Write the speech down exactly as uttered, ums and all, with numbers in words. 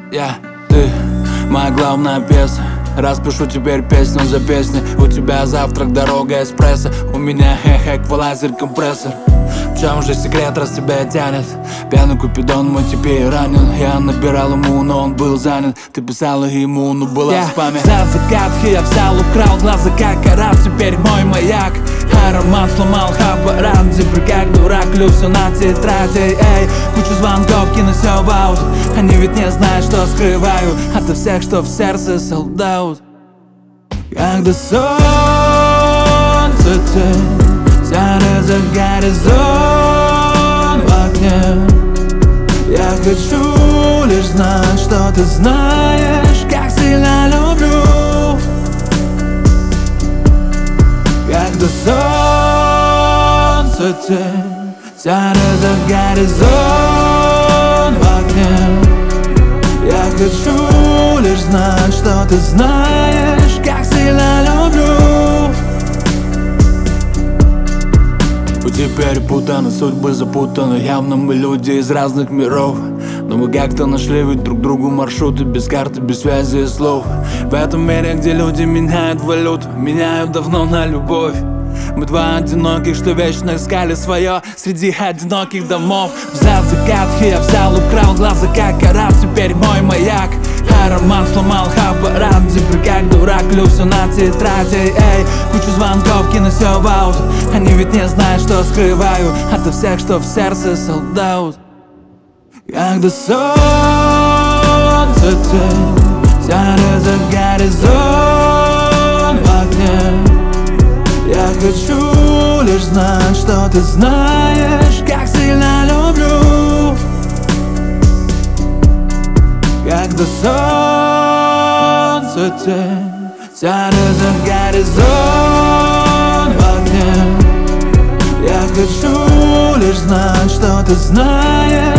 Я, ты, моя главная песня. Распишу теперь песню за песней. У тебя завтрак, дорога, эспрессо. У меня хэ-хэ, эквалайзер, компрессор. В чем же секрет, раз тебя тянет? Пьяный купидон, мой теперь ранен. Я набирал ему, но он был занят. Ты писала ему, но была yeah. спаме. За загадки я взял, украл глаза, как араб. Теперь мой маяк. Аромат сломал хабаран. Теперь как дурак, люблю на тетради. Эй, кучу звонков, кину все в аут. Они ведь не знают, что скрываю ото всех, что в сердце солдат. Когда солнце тень тянет за горизонт в окне, я хочу лишь знать, что ты знаешь, как сильно люблю. Когда солнце тень тянет за горизонт в окне, я хочу лишь знать, что ты знаешь, как сильно люблю. Теперь путаны, судьбы запутаны. Явно мы люди из разных миров, но мы как-то нашли ведь друг другу маршруты. Без карты, без связи и слов. В этом мире, где люди меняют валюту, меняют давно на любовь. Мы два одиноких, что вечно искали свое среди одиноких домов. За загадки я взял, украл глаза, как араб. Теперь мой маяк. Аромат сломал хабаран. Теперь как дурак, люблю на тетради. Эй, кучу звонков, кину все в аут. Они ведь не знают, что скрываю ото всех, что в сердце солдат. Когда солнце тень тянет за горизонт в окне, я хочу лишь знать, что ты знаешь, как сильно люблю. Когда солнце тень тянет за горизонт в окне, я хочу лишь знать, что ты знаешь.